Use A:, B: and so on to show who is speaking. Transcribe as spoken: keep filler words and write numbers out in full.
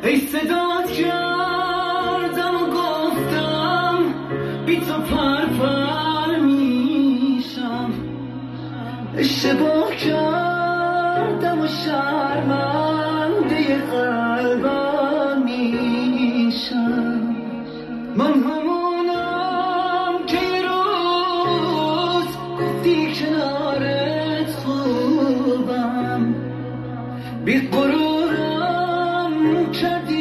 A: ای صدات کردم و گفتم بی تو پرپر میشم، اشتباه کردم و شرمنده قلبم میشم. من همونم که یه روز گفتی کنارت خوبم، بی غرورم کردی